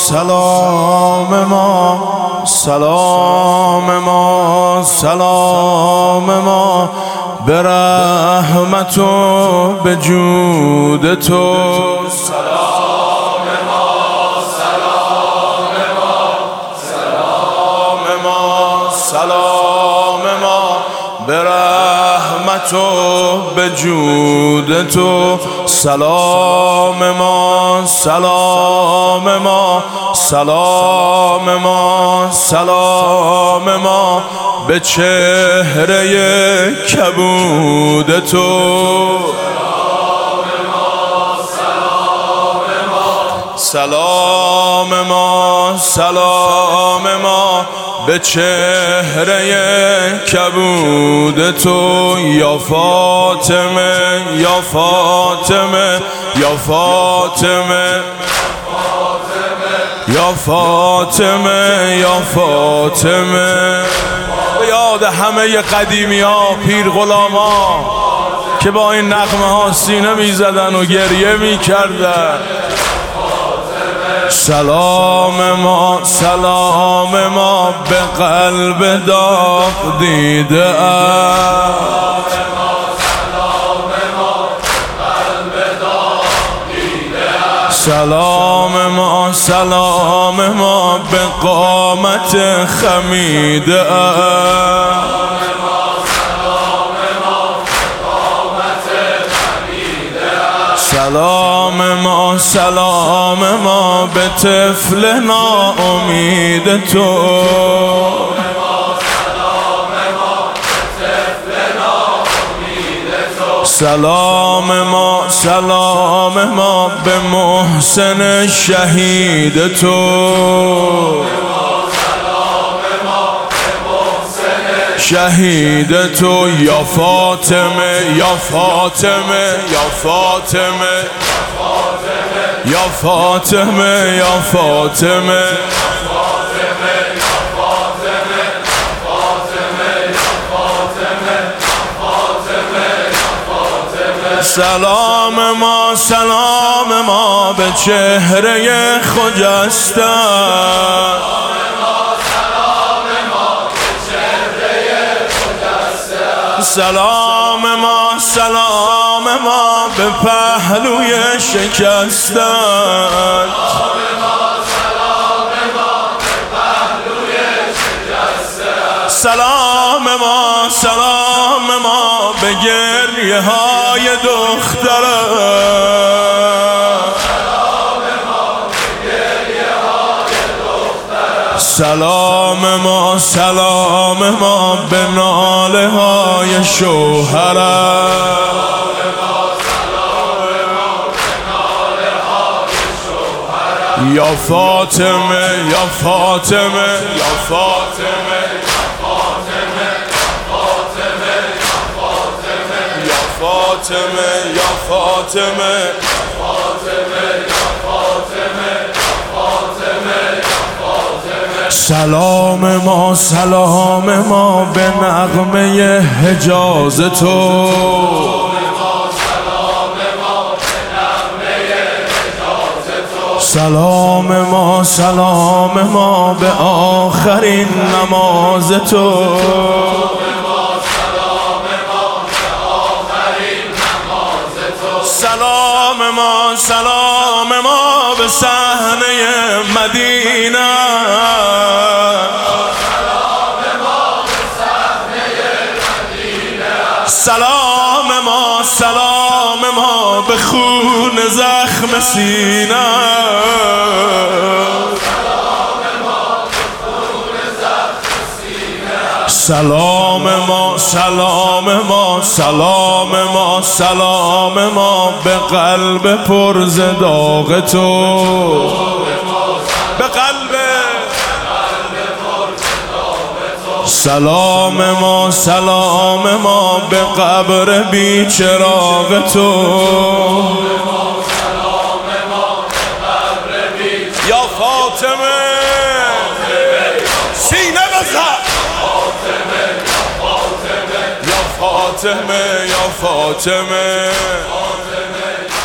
سلام ما، سلام ما، سلام ما به رحمت و به جود تو. سلام ما، سلام ما، سلام ما، سلام ما به رحمت و به جود تو. سلام ما، سلام ما، سلام ما، سلام ما به چهره کبود تو. سلام ما، سلام ما به چهره کبود تو. یا فاطمه، یا فاطمه، یا فاطمه، یا فاطمه، یا فاطمه. به یاد همه قدیمی ها، پیر غلاما که با این نغمه ها سینه می زدن و گریه می کردن. سلام ما، سلام ما به قلب داغ دیده ام. سلام ما، سلام ما به قامت خمیده ام. سلام ما، سلام ما به طفل ناامید تو. سلام ما، سلام ما به محسن شهید تو. شهید تو. یا فاطمه، یا فاطمه، یا فاطمه، یا فاطمه، یا فاطمه. سلام ما، سلام ما به چهره خجسته. سلام ما، سلام ما به پهلوی شکسته. سلام ما، سلام ما به گریه های دخترم. سلام ما، سلام ما به ناله های شوهرم. یا فاطمه، یا فاطمه، یا فاطمه، یا فاطمه، یا فاطمه. سلام ما، سلام ما به نغمه حجاز تو. سلام ما، سلام ما به آخرین نماز تو. سلام ما، سلام ما به صحنه مدینه. سلام ما، سلام ما به خون زخم سینه. سلام ما، سلام ما، سلام ما، سلام ما به قلب پر ز داغ تو. به قلب. سلام ما، سلام ما به قبر بی چراغ تو. یا فاطمه سینه بزن. یا فاطمه، یا فاطمه.